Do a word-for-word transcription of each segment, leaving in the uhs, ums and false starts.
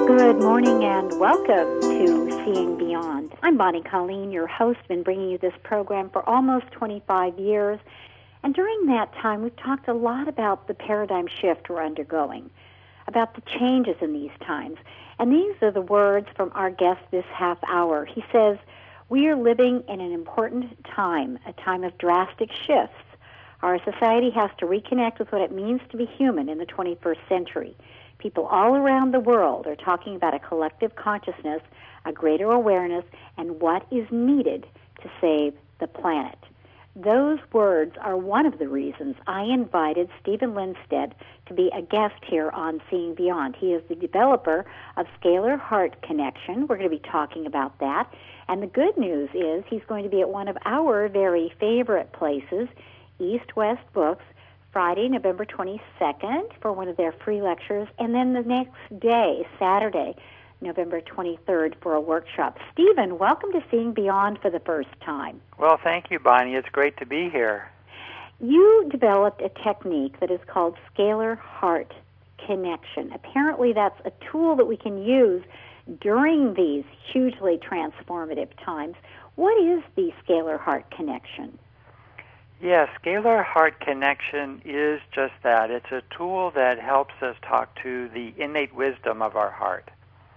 Good morning and welcome to Seeing Beyond. I'm Bonnie Colleen, your host, been bringing you this program for almost twenty-five years. And during that time, we've talked a lot about the paradigm shift we're undergoing, about the changes in these times. And these are the words from our guest this half hour. He says, we are living in an important time, a time of drastic shifts. Our society has to reconnect with what it means to be human in the twenty-first century. People all around the world are talking about a collective consciousness, a greater awareness, and what is needed to save the planet. Those words are one of the reasons I invited Stephen Lindstedt to be a guest here on Seeing Beyond. He is the developer of Scalar Heart Connection. We're going to be talking about that. And the good news is he's going to be at one of our very favorite places, East West Books, Friday, November twenty-second, for one of their free lectures, and then the next day, Saturday, November twenty-third, for a workshop. Stephen, welcome to Seeing Beyond for the first time. Well, thank you, Bonnie. It's great to be here. You developed a technique that is called Scalar Heart Connection. Apparently, that's a tool that we can use during these hugely transformative times. What is the Scalar Heart Connection? Yes, Scalar Heart Connection is just that. It's a tool that helps us talk to the innate wisdom of our heart.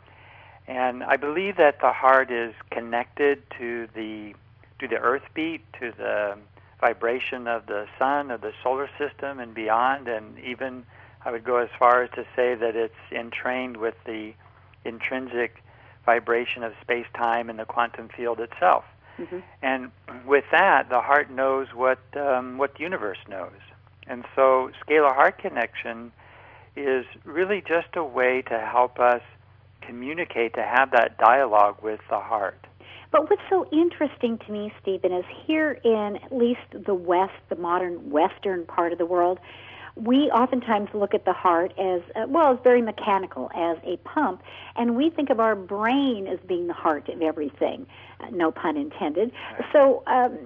And I believe that the heart is connected to the to the earth beat, to the vibration of the sun, of the solar system and beyond, and even I would go as far as to say that it's entrained with the intrinsic vibration of space-time and the quantum field itself. Mm-hmm. And with that, the heart knows what um, what the universe knows. And so Scalar Heart Connection is really just a way to help us communicate, to have that dialogue with the heart. But what's so interesting to me, Stephen, is here in at least the West, the modern Western part of the world, we oftentimes look at the heart as, uh, well, as very mechanical, as a pump, and we think of our brain as being the heart of everything, uh, no pun intended. Right. So um,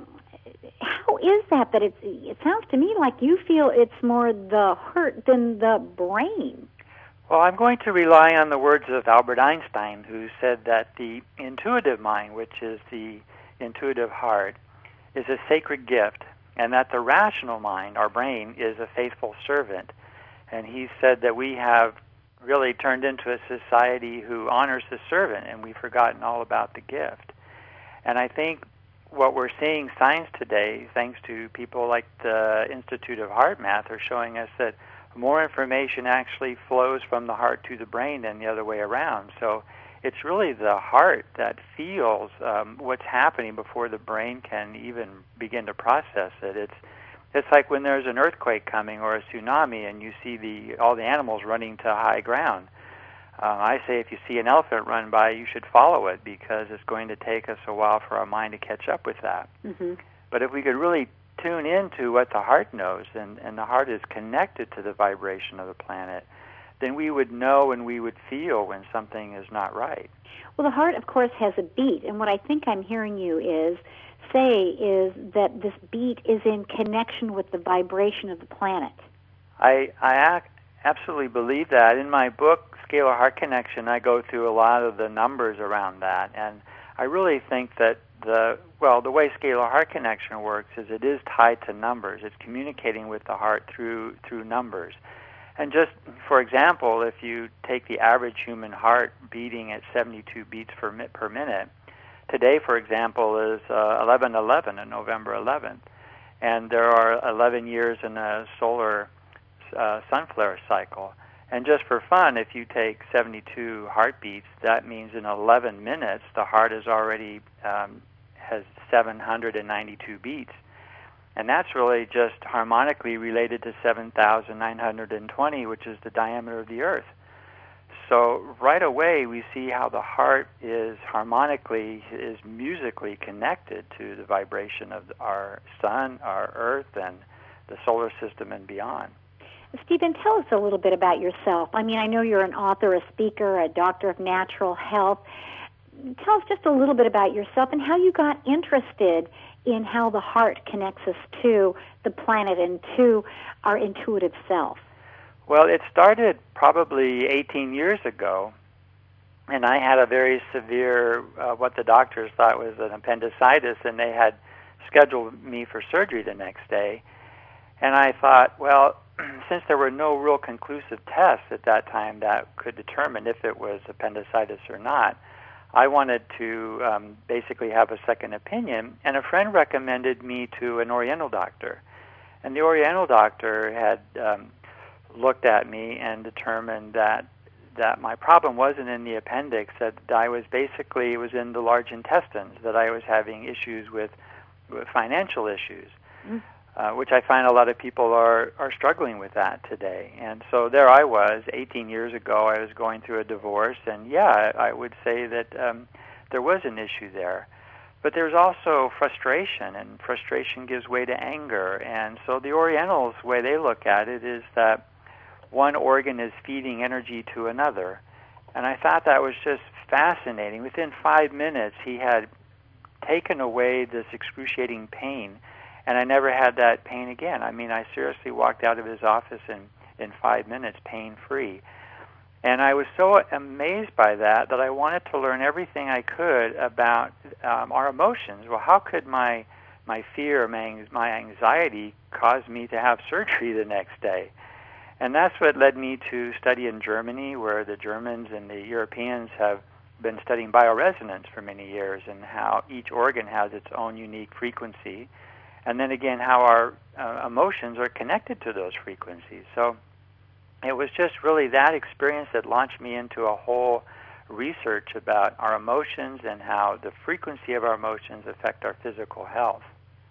how is that, that it's, it sounds to me like you feel it's more the heart than the brain? Well, I'm going to rely on the words of Albert Einstein, who said that the intuitive mind, which is the intuitive heart, is a sacred gift, and that the rational mind, our brain, is a faithful servant. And he said that we have really turned into a society who honors the servant, and we've forgotten all about the gift. And I think what we're seeing signs today, thanks to people like the Institute of Heart Math, are showing us that more information actually flows from the heart to the brain than the other way around. So it's really the heart that feels um, what's happening before the brain can even begin to process it. It's it's like when there's an earthquake coming or a tsunami and you see the all the animals running to high ground. Uh, I say if you see an elephant run by, you should follow it because it's going to take us a while for our mind to catch up with that. Mm-hmm. But if we could really tune into what the heart knows, and, and the heart is connected to the vibration of the planet, then we would know and we would feel when something is not right. Well, the heart, of course, has a beat, and what I think I'm hearing you is say is that this beat is in connection with the vibration of the planet. I, I ac- absolutely believe that. In my book, Scalar Heart Connection, I go through a lot of the numbers around that, and I really think that the well, the way Scalar Heart Connection works is it is tied to numbers. It's communicating with the heart through through numbers. And just, for example, if you take the average human heart beating at seventy-two beats per, mi- per minute, today, for example, is uh, eleven eleven, on November eleventh. And there are eleven years in a solar uh, sun flare cycle. And just for fun, if you take seventy-two heartbeats, that means in eleven minutes, the heart is already um, has seven hundred ninety-two beats. And that's really just harmonically related to seven thousand nine hundred twenty, which is the diameter of the Earth. So right away, we see how the heart is harmonically, is musically connected to the vibration of our sun, our Earth, and the solar system and beyond. Stephen, tell us a little bit about yourself. I mean, I know you're an author, a speaker, a doctor of natural health. Tell us just a little bit about yourself and how you got interested in how the heart connects us to the planet and to our intuitive self. Well, it started probably eighteen years ago and I had a very severe, uh, what the doctors thought was an appendicitis, and they had scheduled me for surgery the next day. And I thought, well, since there were no real conclusive tests at that time that could determine if it was appendicitis or not, I wanted to um, basically have a second opinion, and a friend recommended me to an Oriental doctor. And the Oriental doctor had um, looked at me and determined that that my problem wasn't in the appendix, that I was basically, it was in the large intestines, that I was having issues with, with financial issues, mm. uh, which I find a lot of people are, are struggling with that today. And so there I was, eighteen years ago, I was going through a divorce, and yeah, I would say that um, there was an issue there. But there's also frustration, and frustration gives way to anger. And so the Orientals, the way they look at it is that one organ is feeding energy to another. And I thought that was just fascinating. Within five minutes, he had taken away this excruciating pain, and I never had that pain again. I mean, I seriously walked out of his office in, in five minutes pain-free. And I was so amazed by that that I wanted to learn everything I could about um, our emotions. Well, how could my my fear, my, my anxiety cause me to have surgery the next day? And that's what led me to study in Germany, where the Germans and the Europeans have been studying bioresonance for many years, and how each organ has its own unique frequency, and then again how our uh, emotions are connected to those frequencies. So it was just really that experience that launched me into a whole research about our emotions and how the frequency of our emotions affect our physical health.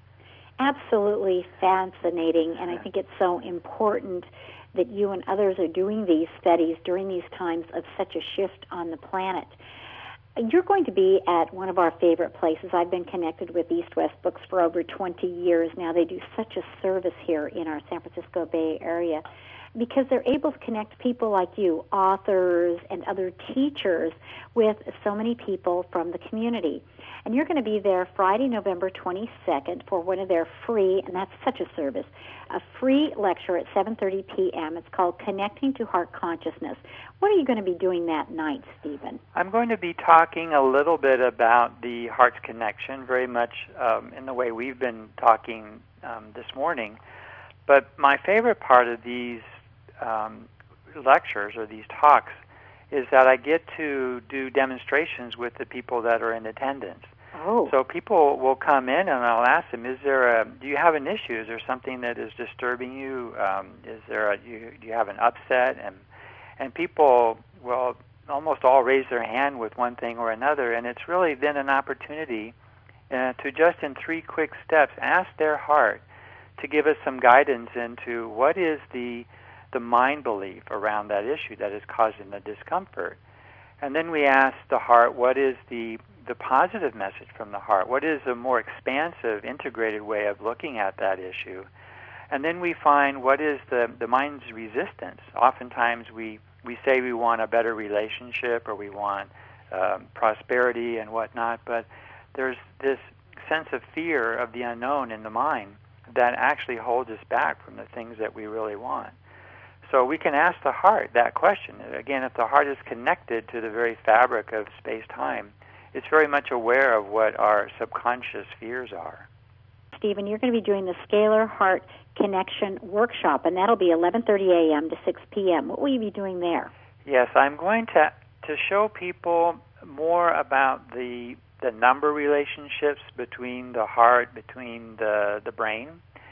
Absolutely fascinating, and I think it's so important that you and others are doing these studies during these times of such a shift on the planet. You're going to be at one of our favorite places. I've been connected with East West Books for over twenty years now. They do such a service here in our San Francisco Bay Area because they're able to connect people like you, authors and other teachers, with so many people from the community. And you're going to be there Friday, November twenty-second for one of their free, and that's such a service, a free lecture at seven thirty p.m. It's called Connecting to Heart Consciousness. What are you going to be doing that night, Stephen? I'm going to be talking a little bit about the heart's connection, very much um, in the way we've been talking um, this morning. But my favorite part of these um, lectures or these talks is that I get to do demonstrations with the people that are in attendance. Oh. So people will come in and I'll ask them, is there a, do you have an issue? Is there something that is disturbing you? Um, is there a, you, do you have an upset? And and people will almost all raise their hand with one thing or another, and it's really then an opportunity uh, to just in three quick steps ask their heart to give us some guidance into what is the the mind belief around that issue that is causing the discomfort. And then we ask the heart, what is the, the positive message from the heart? What is a more expansive, integrated way of looking at that issue? And then we find what is the, the mind's resistance. Oftentimes we, we say we want a better relationship or we want um, prosperity and whatnot, but there's this sense of fear of the unknown in the mind that actually holds us back from the things that we really want. So we can ask the heart that question. Again, if the heart is connected to the very fabric of space-time, it's very much aware of what our subconscious fears are. Stephen, you're going to be doing the Scalar Heart Connection Workshop, and that'll be eleven thirty a.m. to six p.m. What will you be doing there? Yes, I'm going to to show people more about the the number relationships between the heart, between the, the brain,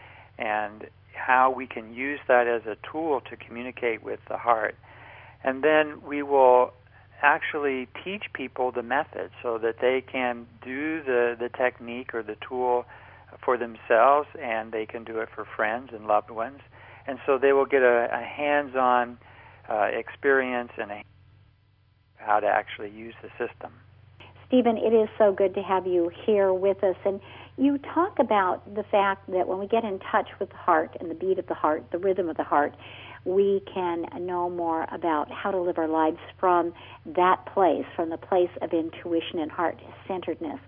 and how we can use that as a tool to communicate with the heart. And then we will actually teach people the method so that they can do the, the technique or the tool for themselves, and they can do it for friends and loved ones. And so they will get a, a hands-on uh, experience and a, how to actually use the system. Stephen, it is so good to have you here with us. And you talk about the fact that when we get in touch with the heart and the beat of the heart, the rhythm of the heart, we can know more about how to live our lives from that place, from the place of intuition and heart-centeredness.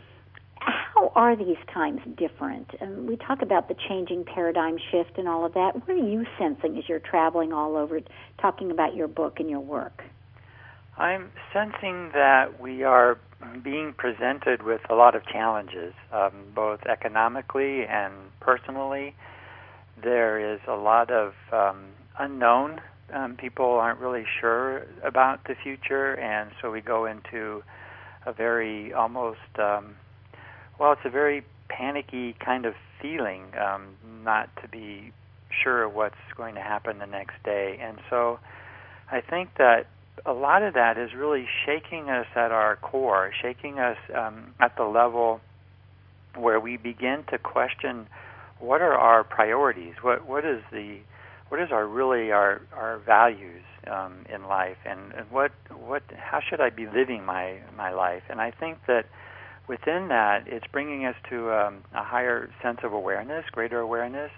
How are these times different? And we talk about the changing paradigm shift and all of that. What are you sensing as you're traveling all over talking about your book and your work? I'm sensing that we are being presented with a lot of challenges, um, both economically and personally. There is a lot of um, unknown. Um, people aren't really sure about the future, and so we go into a very almost, um, well, it's a very panicky kind of feeling, um, not to be sure of what's going to happen the next day. And so I think that a lot of that is really shaking us at our core, shaking us um, at the level where we begin to question what are our priorities, what what is the what is our really our our values um, in life, and, and what what how should I be living my my life? And I think that within that, it's bringing us to um, a higher sense of awareness, greater awareness,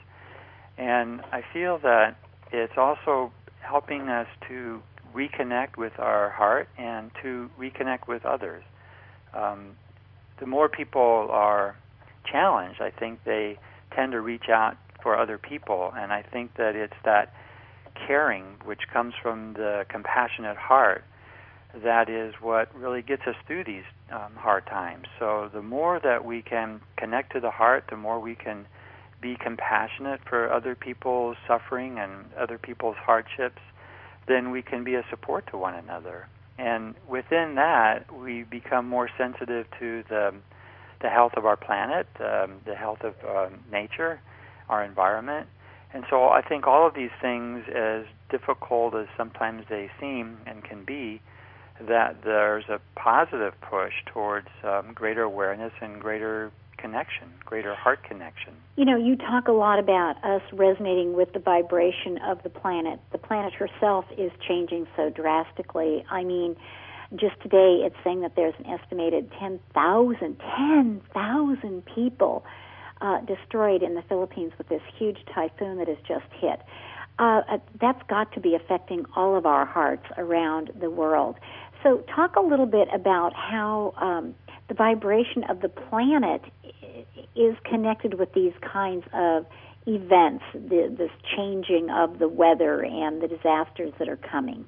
and I feel that it's also helping us to reconnect with our heart and to reconnect with others. Um, the more people are challenged, I think they tend to reach out for other people, and I think that it's that caring which comes from the compassionate heart that is what really gets us through these um, hard times. So the more that we can connect to the heart, the more we can be compassionate for other people's suffering and other people's hardships, then we can be a support to one another. And within that, we become more sensitive to the the health of our planet, um, the health of uh, nature, our environment. And so I think all of these things, as difficult as sometimes they seem and can be, that there's a positive push towards um, greater awareness and greater connection, greater heart connection. You know, you talk a lot about us resonating with the vibration of the planet. The planet herself is changing so drastically. I mean, just today it's saying that there's an estimated ten thousand, ten thousand people uh, destroyed in the Philippines with this huge typhoon that has just hit. Uh, that's got to be affecting all of our hearts around the world. So talk a little bit about how um, the vibration of the planet is connected with these kinds of events, the, this changing of the weather and the disasters that are coming.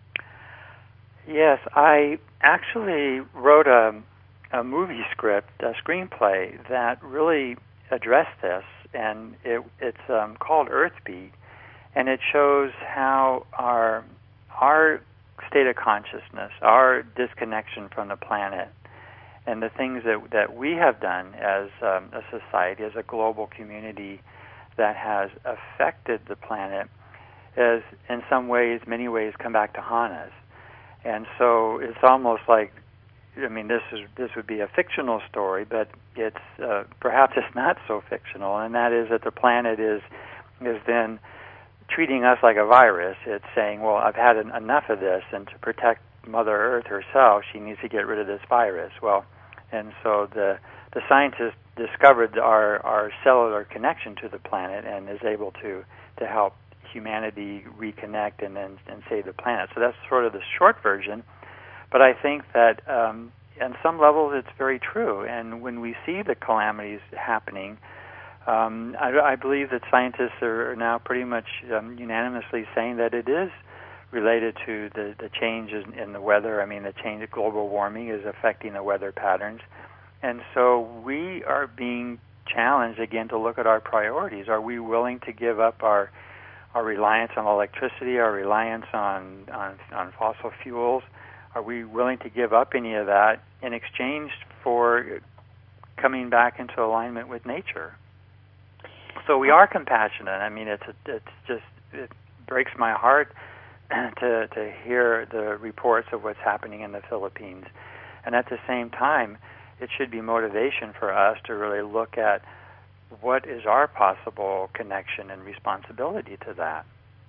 Yes, I actually wrote a, a movie script, a screenplay, that really addressed this, and it, it's um, called Earthbeat, and it shows how our our state of consciousness, our disconnection from the planet, and the things that that we have done as um, a society, as a global community that has affected the planet, has in some ways, many ways, come back to haunt us. And so it's almost like, I mean, this is this would be a fictional story, but it's uh, perhaps it's not so fictional, and that is that the planet is is then treating us like a virus. It's saying, well, I've had an, enough of this, and to protect Mother Earth herself, she needs to get rid of this virus. Well, and so the the scientists discovered our, our cellular connection to the planet and is able to, to help humanity reconnect and then and save the planet. So that's sort of the short version. But I think that um, on some levels it's very true. And when we see the calamities happening, um, I, I believe that scientists are now pretty much um, unanimously saying that it is related to the, the changes in the weather. I mean, the change of global warming is affecting the weather patterns. And so we are being challenged again to look at our priorities. Are we willing to give up our our reliance on electricity, our reliance on, on, on fossil fuels? Are we willing to give up any of that in exchange for coming back into alignment with nature? So we are compassionate. I mean, it's a, it's just it breaks my heart to to hear the reports of what's happening in the Philippines, and at the same time, it should be motivation for us to really look at what is our possible connection and responsibility to that.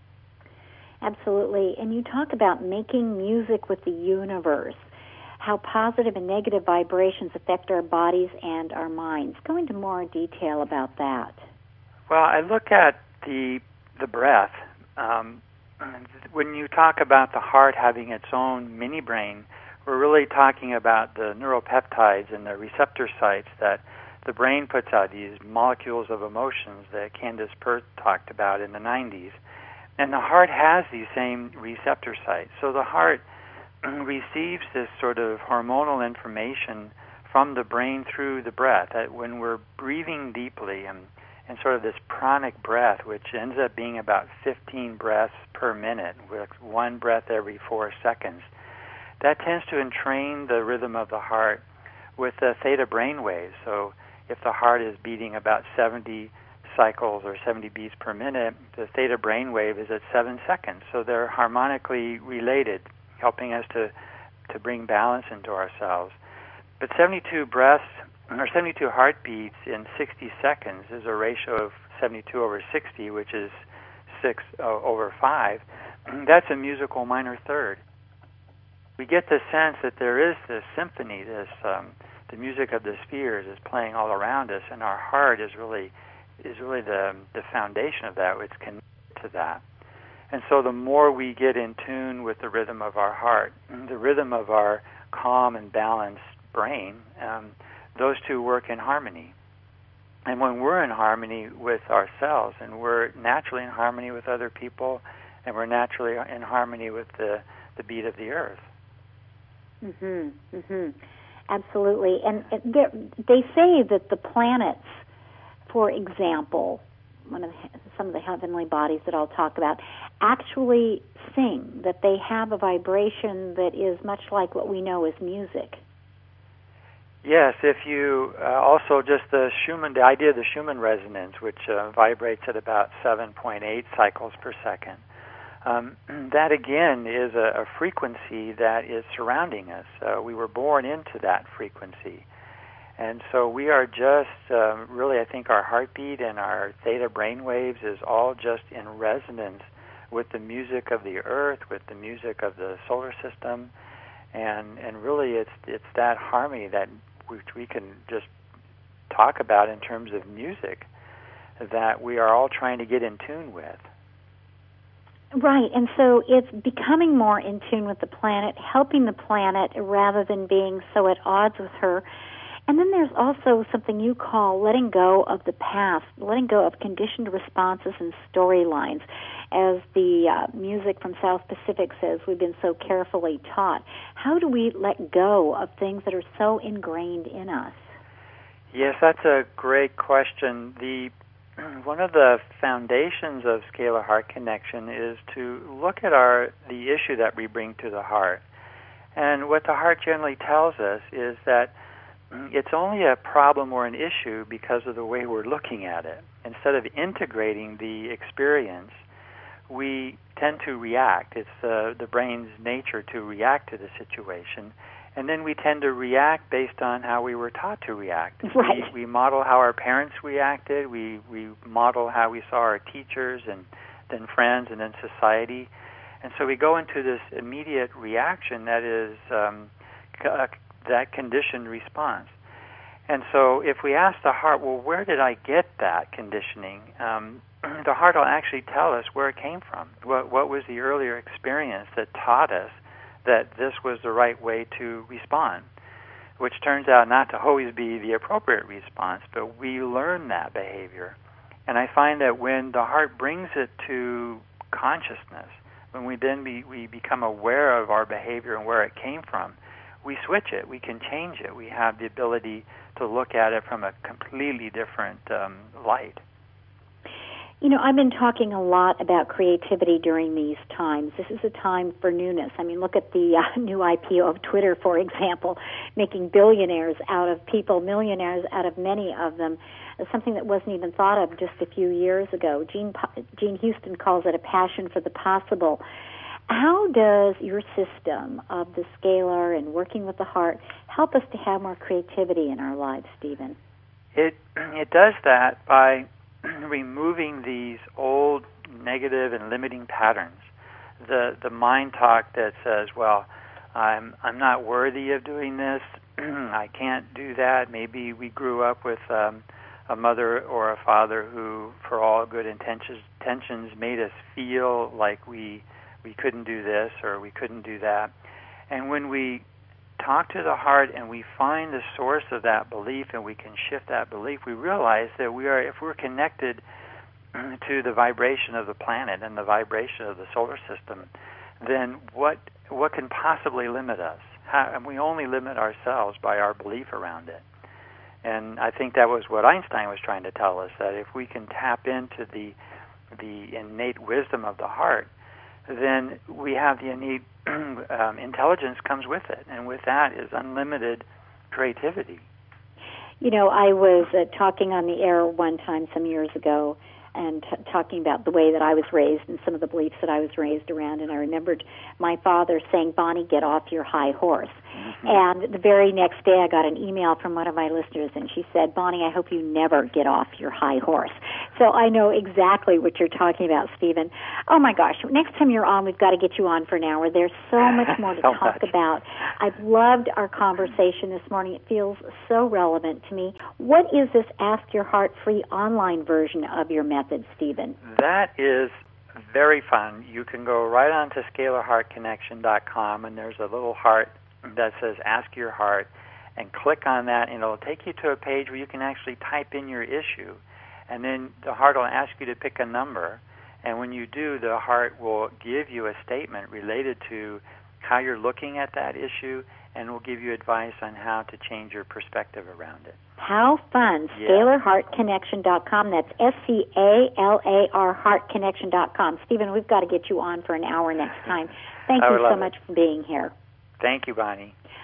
Absolutely. And you talk about making music with the universe, how positive and negative vibrations affect our bodies and our minds. Go into more detail about that. Well, I look at the the breath. Um, when you talk about the heart having its own mini brain, we're really talking about the neuropeptides and the receptor sites that the brain puts out, these molecules of emotions that Candace Pert talked about in the nineties. And the heart has these same receptor sites. So the heart receives this sort of hormonal information from the brain through the breath. That when we're breathing deeply and, and sort of this pranic breath, which ends up being about fifteen breaths per minute, with one breath every four seconds, that tends to entrain the rhythm of the heart with the theta brain waves. So if the heart is beating about seventy cycles or seventy beats per minute, the theta brain wave is at seven seconds. So they're harmonically related, helping us to, to bring balance into ourselves. But seventy-two breaths, or seventy-two heartbeats in sixty seconds is a ratio of seventy-two over sixty, which is six uh, over five. That's a musical minor third. We get the sense that there is this symphony, this um, the music of the spheres is playing all around us, and our heart is really is really the the foundation of that. It's connected to that. And so the more we get in tune with the rhythm of our heart, the rhythm of our calm and balanced brain, um, those two work in harmony. And when we're in harmony with ourselves, and we're naturally in harmony with other people, and we're naturally in harmony with the, the beat of the earth. Mhm. Mhm. Absolutely. And they say that the planets, for example, one of the, some of the heavenly bodies that I'll talk about, actually sing, that they have a vibration that is much like what we know as music. Yes, if you uh, also just the Schumann, the idea of the Schumann resonance, which uh, vibrates at about seven point eight cycles per second. Um, that again is a, a frequency that is surrounding us. Uh, we were born into that frequency. And so we are just, um, really, I think our heartbeat and our theta brain waves is all just in resonance with the music of the earth, with the music of the solar system. And, and really it's, it's that harmony that which we can just talk about in terms of music that we are all trying to get in tune with. Right, and so it's becoming more in tune with the planet, helping the planet rather than being so at odds with her. And then there's also something you call letting go of the past, letting go of conditioned responses and storylines. As the uh, music from South Pacific says, we've been so carefully taught. How do we let go of things that are so ingrained in us? Yes, that's a great question. The one of the foundations of Scalar Heart Connection is to look at our the issue that we bring to the heart. And what the heart generally tells us is that it's only a problem or an issue because of the way we're looking at it. Instead of integrating the experience, we tend to react. It's uh, the brain's nature to react to the situation. And then we tend to react based on how we were taught to react. Right. We, we model how our parents reacted. We, we model how we saw our teachers and then friends and then society. And so we go into this immediate reaction that is um, c- that conditioned response. And so if we ask the heart, well, where did I get that conditioning? Um, the heart will actually tell us where it came from. What, what was the earlier experience that taught us that this was the right way to respond, which turns out not to always be the appropriate response, but we learn that behavior. And I find that when the heart brings it to consciousness, when we then be, we become aware of our behavior and where it came from, we switch it, we can change it. We have the ability to look at it from a completely different um, light. You know, I've been talking a lot about creativity during these times. This is a time for newness. I mean, look at the uh, new I P O of Twitter, for example, making billionaires out of people, millionaires out of many of them, something that wasn't even thought of just a few years ago. Gene, Gene Houston calls it a passion for the possible. How does your system of the scalar and working with the heart help us to have more creativity in our lives, Stephen? It it does that by removing these old negative and limiting patterns. The the mind talk that says, well, I'm I'm not worthy of doing this, I can't do that. Maybe we grew up with um, a mother or a father who, for all good intentions, intentions made us feel like we we couldn't do this or we couldn't do that. And when we talk to the heart and we find the source of that belief and we can shift that belief, we realize that we are, if we're connected to the vibration of the planet and the vibration of the solar system, then what what can possibly limit us? How, and we only limit ourselves by our belief around it. And I think that was what Einstein was trying to tell us, that if we can tap into the the innate wisdom of the heart, then we have the innate um, intelligence comes with it, and with that is unlimited creativity. You know, I was uh, talking on the air one time some years ago and t- talking about the way that I was raised and some of the beliefs that I was raised around, and I remembered my father saying, "Bonnie, get off your high horse." Mm-hmm. And the very next day I got an email from one of my listeners, and she said, "Bonnie, I hope you never get off your high horse." So I know exactly what you're talking about, Stephen. Oh, my gosh, next time you're on, we've got to get you on for an hour. There's so much more to so talk much. about. I've loved our conversation this morning. It feels so relevant to me. What is this Ask Your Heart free online version of your method, Stephen? That is very fun. You can go right on to scalar heart connection dot com, and there's a little heart that says Ask Your Heart, and click on that, and it'll take you to a page where you can actually type in your issue, and then the heart will ask you to pick a number, and when you do, the heart will give you a statement related to how you're looking at that issue, and will give you advice on how to change your perspective around it. How fun. Yeah. scalar heart connection dot com. That's S C A L A R heart connection dot com. Stephen, we've got to get you on for an hour next time. Thank I you would so love much it. for being here. Thank you, Bonnie.